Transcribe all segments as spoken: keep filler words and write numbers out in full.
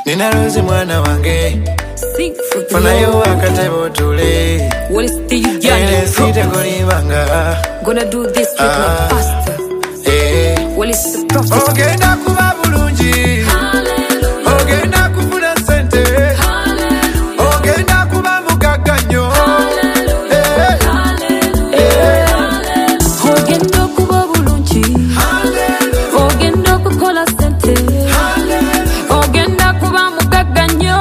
Nina Rozi mwana wange Fana yo akatebo tule What is the you Ene sita kulibanga Gonna do this with ah, my pastor eh. What is the prophet Ogenda kuba bulungi Ogenda kufuna sente Ogenda kuba mugaganyo Ogenda kuba bulungi Ogenda kukola sente Ogenda kuba mugaganyo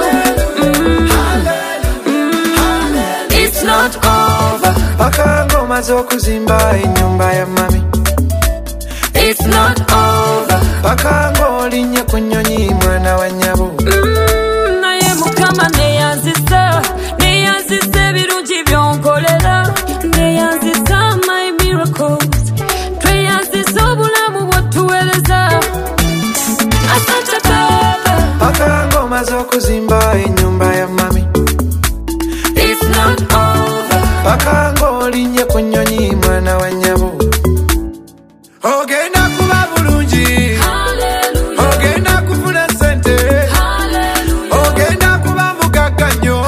It's not over Paka ngoma z'okuzimba ennyumba ya mami It's not over Paka ng'olinnya ku nnyonyi mwana wa nnyabo Naye Mukama neyanzisa neyanzisa ebirungi by'onkolera neyanzisa my miracles tweyanzisa obulamu bw'otuweereza Asante Baba Paka ngoma z'okuzimba ennyumba ya mami It's not over Paka ng'olinnya ku nnyonyi mwana wa nnyabo Ogenda kuba bulungi Ogenda kufuna sente Ogenda kuba mugaganyo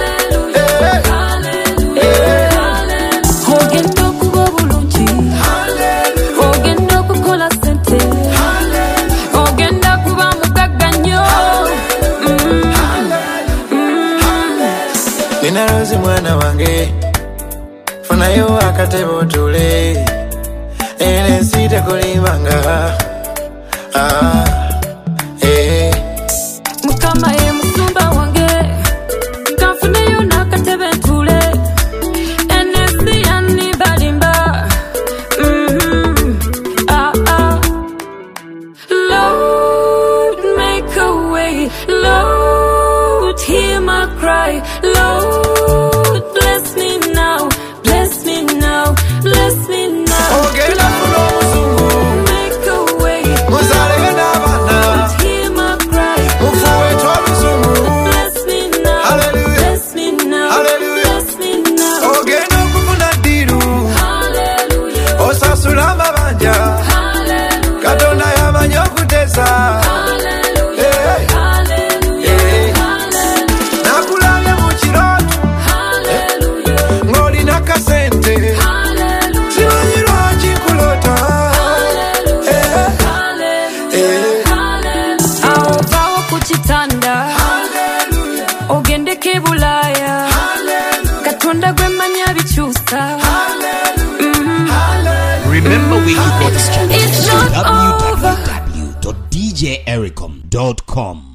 Ogenda kuba bulungi Ogenda kukola sente Ogenda kuba mugaganyo Nina Rozi mwana wange Funa yo akatebo tule Ene sita kulibanga ah, eh. Mukama ye musumba wange Kanfuneyo n'akatebe ntule Enesi yannibalimba mm-hmm. ah, ah. Lord, make a way Lord, hear my cry Lord, bless me now Bless me now Bless me now Ogenda kuba omuzungu Make a way Muzalege n'abaana Lord, hear my cry Mufuwe tw'oluzungu Bless me now Hallelujah. Bless me now Hallelujah. Bless me now Ogenda okufuna ddiiru Hallelujah Osasula amabanja Hallelujah Katonda yamanyi okuteesa Hallelujah Eh. Hallelujah Nakulabye mu kirooto Hallelujah ng'olina kasente Hallelujah simanyi lwaki nkuloota Eh. Hallelujah Awo vaawo ku kitanda Ogendeko e Bulaaya Katonda gwe mmanyi abikyusa Remember where you got this channel. It's not over w w w dot d j ericom dot com